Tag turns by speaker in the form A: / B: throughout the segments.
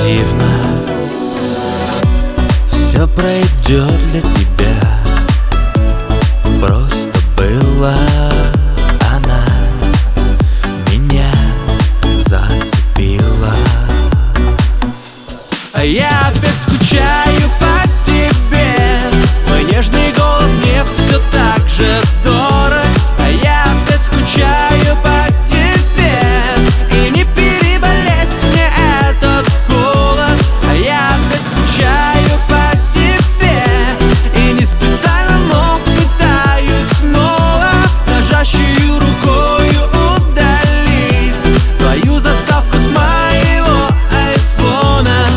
A: наивно. Все пройдет для тебя. Просто была она, меня зацепила. А я опять скучаю по тебе. Твой нежный голос мне все так же дорог. А я опять скучаю по тебе. И не переболеть мне этот холод. А я опять скучаю по тебе. И не специально, но пытаюсь снова дрожащую рукою удалить твою заставку с моего айфона.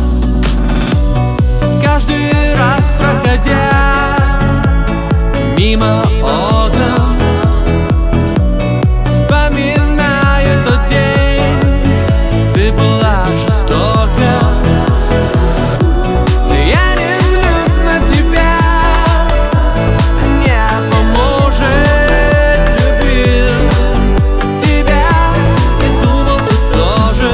A: Каждый раз проходя мимо окон, вспоминаю тот день, ты была жестока. Я не злюсь на тебя, не поможет, любил тебя и думал, ты тоже.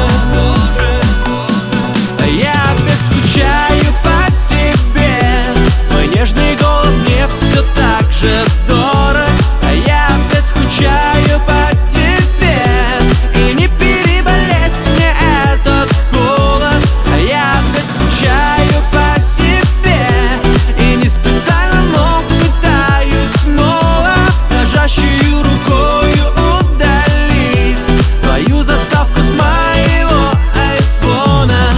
A: Я опять скучаю по тебе. Твой нежный голос мне все так же дорог. А я опять скучаю по тебе. И не переболеть мне этот холод. А я опять скучаю по тебе. И не специально, но пытаюсь снова дрожащую рукою удалить твою заставку с моего айфона.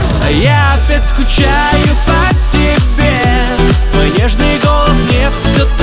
A: Я опять скучаю по тебе. Твой нежный голос мне все